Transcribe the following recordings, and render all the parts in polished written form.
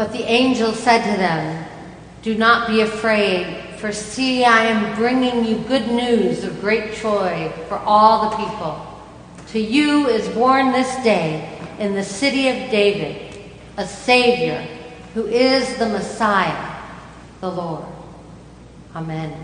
But the angel said to them, "Do not be afraid, for see, I am bringing you good news of great joy for all the people. To you is born this day in the city of David a Savior, who is the Messiah, the Lord." Amen.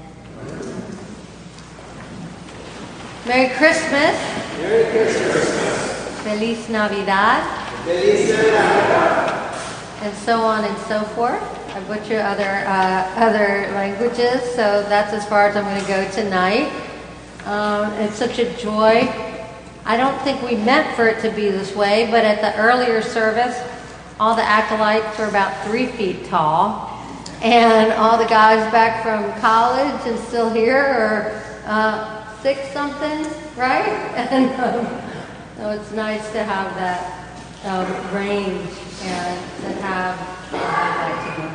Merry Christmas. Merry Christmas. Feliz Navidad. Feliz Navidad. And so on and so forth. I butcher other languages, so that's as far as I'm going to go tonight. It's such a joy. I don't think we meant for it to be this way, but at the earlier service, all the acolytes were about 3 feet tall, and all the guys back from college and still here are 6-something, right? And so it's nice to have that range and to have that together.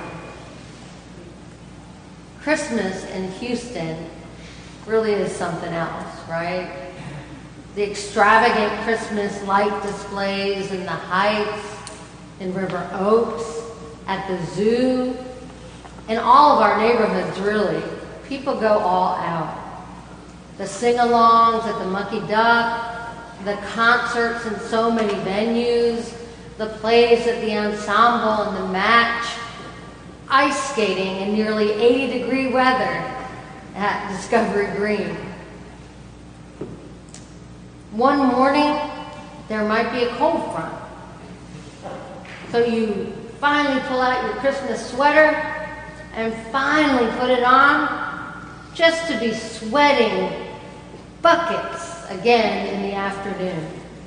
Christmas in Houston really is something else, right? The extravagant Christmas light displays in the Heights, in River Oaks, at the zoo, in all of our neighborhoods, really. People go all out. The sing-alongs at the Mucky Duck, the concerts in so many venues, the plays at the Ensemble and the Match, ice skating in nearly 80-degree weather at Discovery Green. One morning, there might be a cold front. So you finally pull out your Christmas sweater and finally put it on just to be sweating buckets again in the afternoon.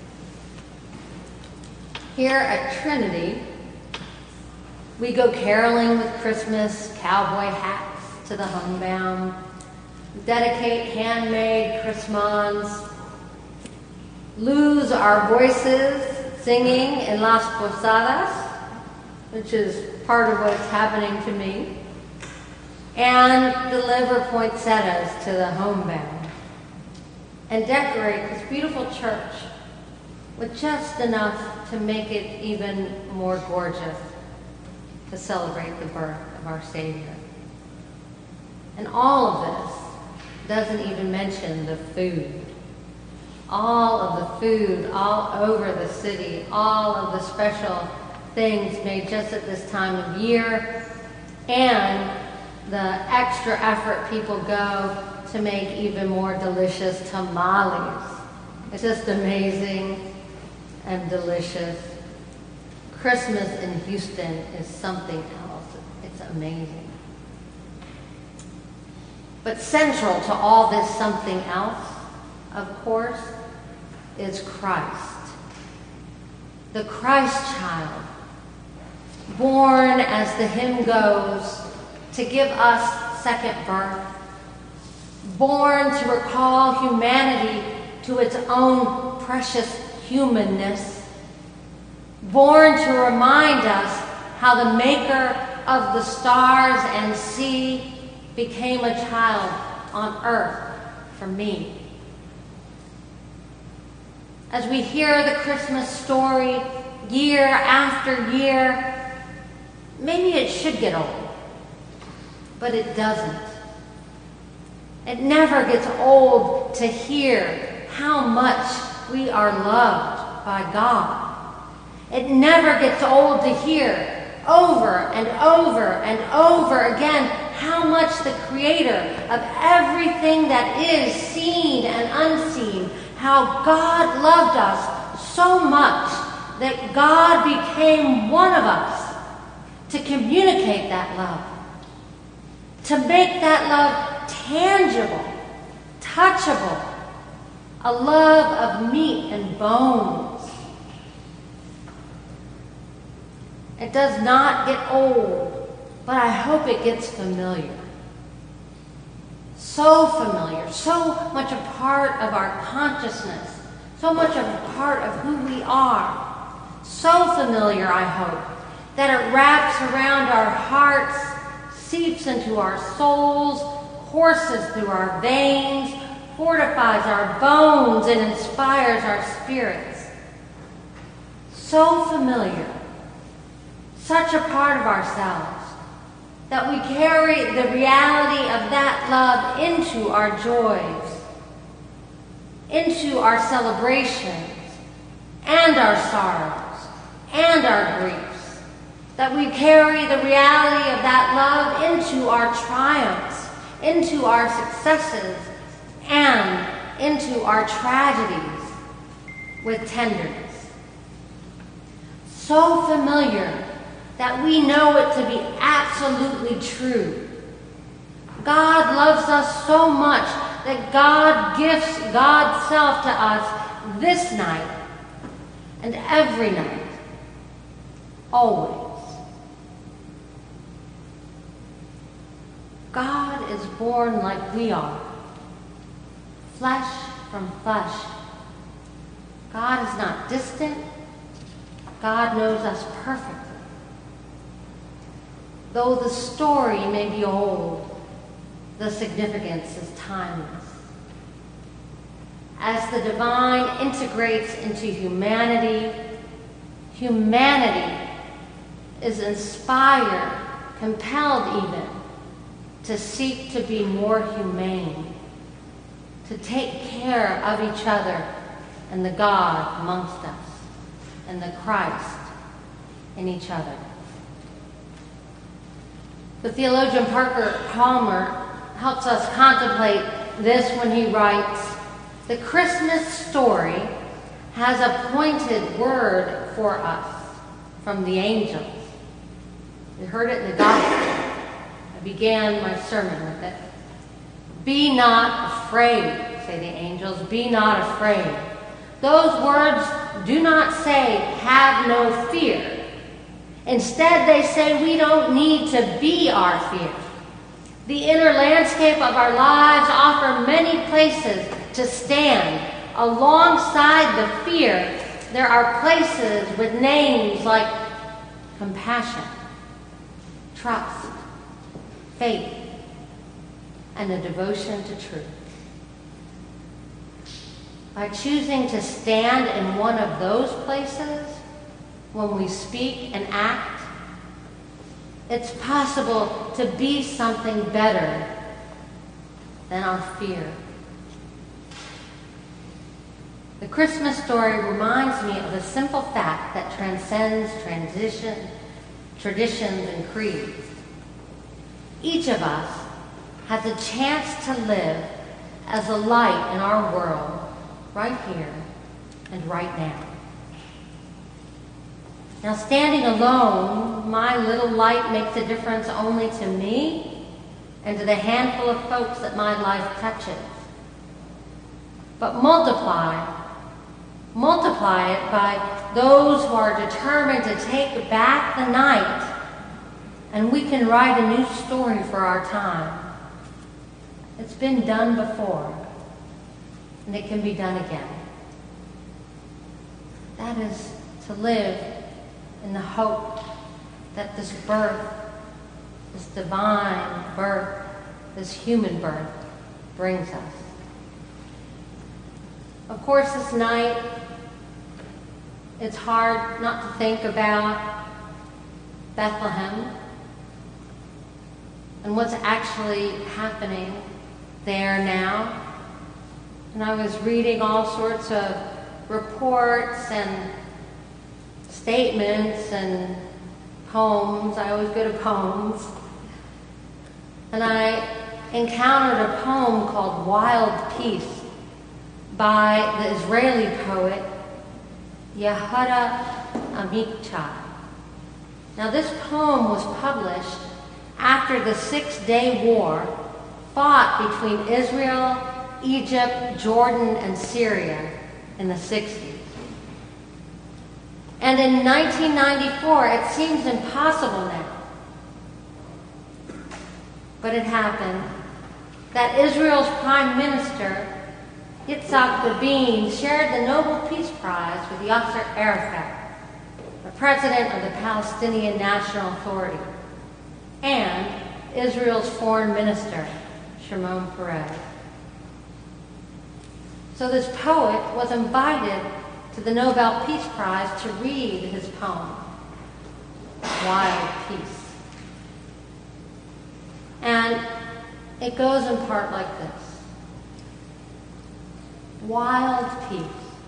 Here at Trinity, we go caroling with Christmas cowboy hats to the homebound, dedicate handmade Christmas, lose our voices singing in Las Posadas, which is part of what's happening to me, and deliver poinsettias to the homebound, and decorate this beautiful church with just enough to make it even more gorgeous to celebrate the birth of our Savior. And all of this doesn't even mention the food. All of the food all over the city, all of the special things made just at this time of year, and the extra effort people go to make even more delicious tamales. It's just amazing and delicious. Christmas in Houston is something else. It's amazing. But central to all this something else, of course, is Christ. The Christ child, born as the hymn goes, to give us second birth, born to recall humanity to its own precious humanness, born to remind us how the maker of the stars and sea became a child on earth for me. As we hear the Christmas story year after year, maybe it should get old, but it doesn't. It never gets old to hear how much we are loved by God. It never gets old to hear over and over and over again how much the Creator of everything that is seen and unseen, how God loved us so much that God became one of us to communicate that love, to make that love tangible, touchable, a love of meat and bones. It does not get old, but I hope it gets familiar. So familiar, so much a part of our consciousness, so much a part of who we are. So familiar, I hope, that it wraps around our hearts, seeps into our souls, courses through our veins, fortifies our bones, and inspires our spirits. So familiar, such a part of ourselves that we carry the reality of that love into our joys, into our celebrations, and our sorrows, and our griefs. That we carry the reality of that love into our triumphs, into our successes, and into our tragedies with tenderness. So familiar that we know it to be absolutely true. God loves us so much that God gifts God's self to us this night and every night, always. God is born like we are, flesh from flesh. God is not distant. God knows us perfectly. Though the story may be old, the significance is timeless. As the divine integrates into humanity, humanity is inspired, compelled even, to seek to be more humane, to take care of each other and the God amongst us, and the Christ in each other. The theologian Parker Palmer helps us contemplate this when he writes, "The Christmas story has a pointed word for us from the angels." We heard it in the gospel. I began my sermon with it. "Be not afraid," say the angels, "be not afraid." Those words do not say, "have no fear." Instead, they say we don't need to be our fear. The inner landscape of our lives offer many places to stand. Alongside the fear, there are places with names like compassion, trust, faith, and a devotion to truth. By choosing to stand in one of those places, when we speak and act, it's possible to be something better than our fear. The Christmas story reminds me of a simple fact that transcends traditions, and creeds. Each of us has a chance to live as a light in our world, right here and right now. Now, standing alone, my little light makes a difference only to me and to the handful of folks that my life touches. But multiply it by those who are determined to take back the night, and we can write a new story for our time. It's been done before, and it can be done again. That is to live in the hope that this birth, this divine birth, this human birth, brings us. Of course, this night, it's hard not to think about Bethlehem and what's actually happening there now. And I was reading all sorts of reports and statements and poems. I always go to poems. And I encountered a poem called Wild Peace by the Israeli poet Yehuda Amichai. Now, this poem was published after the Six-Day War fought between Israel, Egypt, Jordan, and Syria in the 60s. And in 1994, it seems impossible now, but it happened, that Israel's Prime Minister, Yitzhak Rabin, shared the Nobel Peace Prize with Yasser Arafat, the president of the Palestinian National Authority, and Israel's Foreign Minister, Shimon Peres. So this poet was invited to the Nobel Peace Prize to read his poem. wild peace. And it goes in part like this. Wild peace.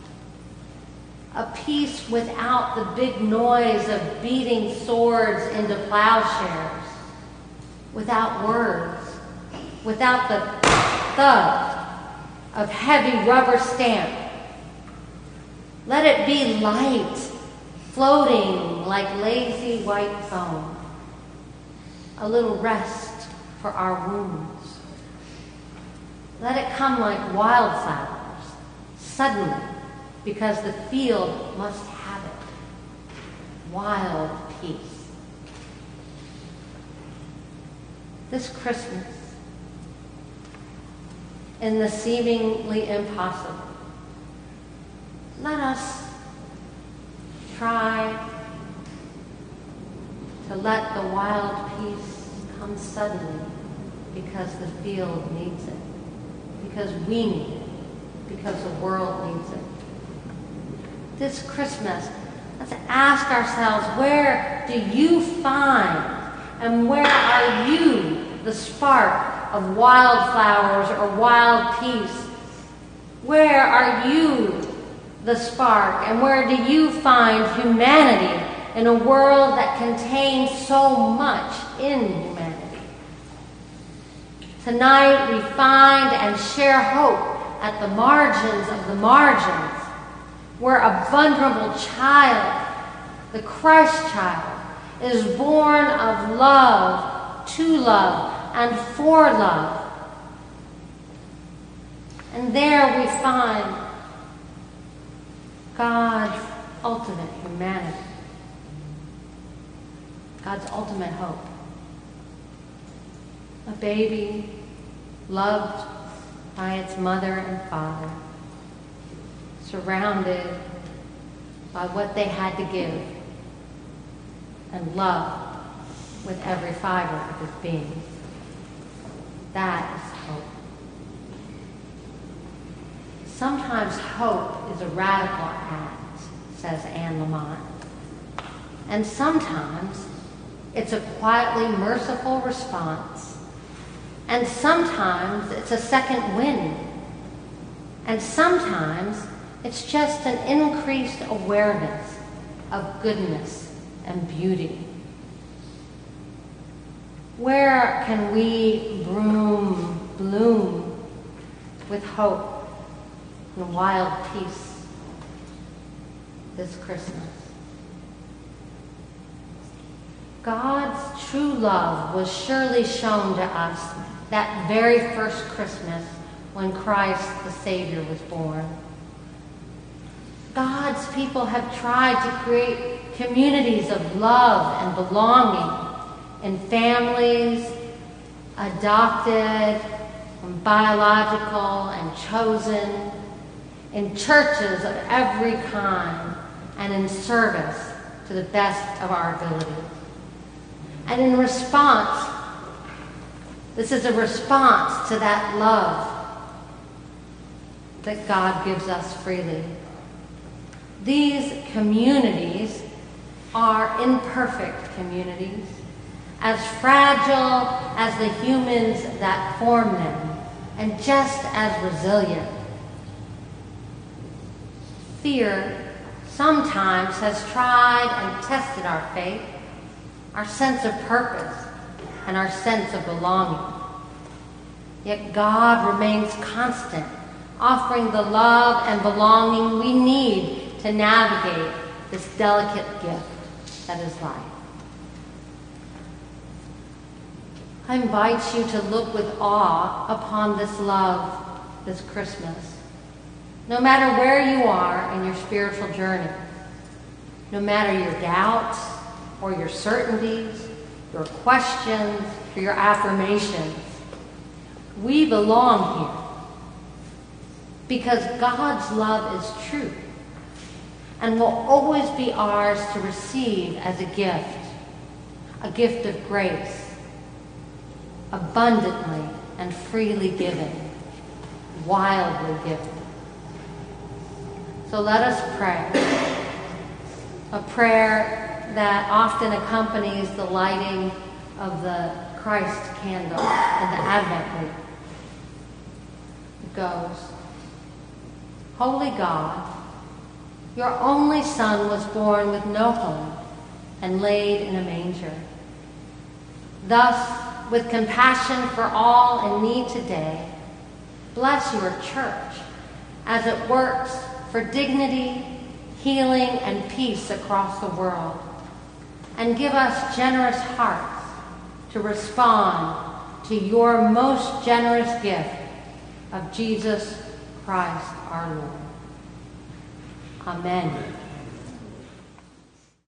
A peace without the big noise of beating swords into plowshares, without words, without the thud of heavy rubber stamp. Let it be light, floating like lazy white foam, a little rest for our wounds. Let it come like wildflowers, suddenly, because the field must have it. Wild peace. This Christmas, in the seemingly impossible, let us try to let the wild peace come suddenly because the field needs it, because we need it, because the world needs it. This Christmas, let's ask ourselves, where do you find and where are you the spark of wildflowers or wild peace? Where are you the spark and where do you find humanity in a world that contains so much inhumanity? Tonight we find and share hope at the margins of the margins, where a vulnerable child, the Christ child, is born of love, to love, and for love. And there we find God's ultimate humanity, God's ultimate hope. A baby loved by its mother and father, surrounded by what they had to give, and loved with every fiber of his being. That is hope. Sometimes hope is a radical act, says Anne Lamott. And sometimes it's a quietly merciful response. And sometimes it's a second wind. And sometimes it's just an increased awareness of goodness and beauty. Where can we bloom with hope and wild peace this Christmas? God's true love was surely shown to us that very first Christmas when Christ the Savior was born. God's people have tried to create communities of love and belonging in families, adopted, and biological and chosen, in churches of every kind, and in service to the best of our ability. And in response, this is a response to that love that God gives us freely. These communities are imperfect communities, as fragile as the humans that form them, and just as resilient. Fear sometimes has tried and tested our faith, our sense of purpose, and our sense of belonging. Yet God remains constant, offering the love and belonging we need to navigate this delicate gift that is life. I invite you to look with awe upon this love this Christmas. No matter where you are in your spiritual journey, no matter your doubts or your certainties, your questions or your affirmations, we belong here because God's love is true and will always be ours to receive as a gift of grace, abundantly and freely given, wildly given. So let us pray, a prayer that often accompanies the lighting of the Christ candle in the Advent week. It goes, Holy God, your only Son was born with no home and laid in a manger. Thus, with compassion for all in need today, bless your church as it works for dignity, healing, and peace across the world, and give us generous hearts to respond to your most generous gift of Jesus Christ our Lord. Amen.